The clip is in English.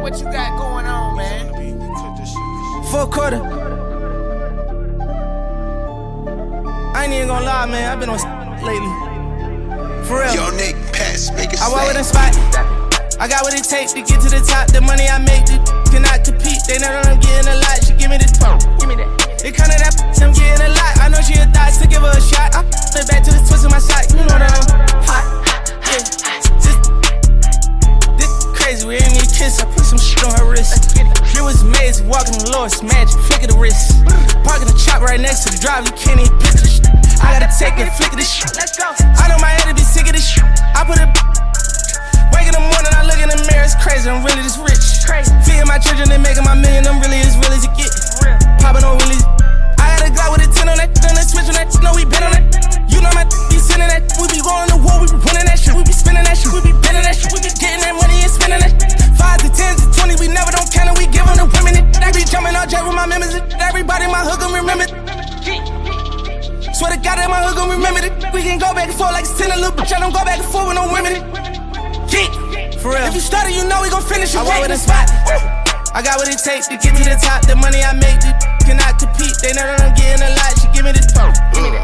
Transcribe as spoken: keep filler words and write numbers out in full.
what you got going on, man? Fourth quarter. I ain't even gonna lie, man. I've been on lately. For real. Yo, Nick, pass, make it I walk with a snap. spot. I got what it takes to get to the top. The money I make, they cannot compete. They know that I'm getting a lot. She give me the top. Give me that. It come to that, I'm getting a lot. I know she a thot, so give her a shot. I flip back to the twist of my side. You know that I'm hot. Yeah. This, this crazy. We ain't need kiss. I put some shit on her wrist. It was amazing. Walking the Lord's magic. Flick of the wrist. Parking the chop right next to the drive. You can't even picture this shit. I gotta take it, flick of this shit. Let's go. I know my head to be sick of this shit. I put it. Wake in the morning, I look in the mirror, it's crazy, I'm really this rich. Feeding my children, they making my million, I'm really as real as it get. Popping on really. I got a Glock with a ten on that, on that switch on that, know we been on that. You know my be sending that, we be going to war, we be winning that shit, we be spinning that shit, we be bending that shit, we be getting that money and spending that. Five to tens to twenty, we never don't count it, we giving the women it. I be jumping on jet with my members, everybody in my hood gon' remember it. Swear to God that my hood gon' remember it. We can go back and forth like it's ten, a little bitch, I don't go back and forth with no women. For real. If you started, you know we gon' finish it. I walk with a spot. I got what it takes to get to the top. The money I make, they cannot compete. They know that I'm getting a lot. She give me the top.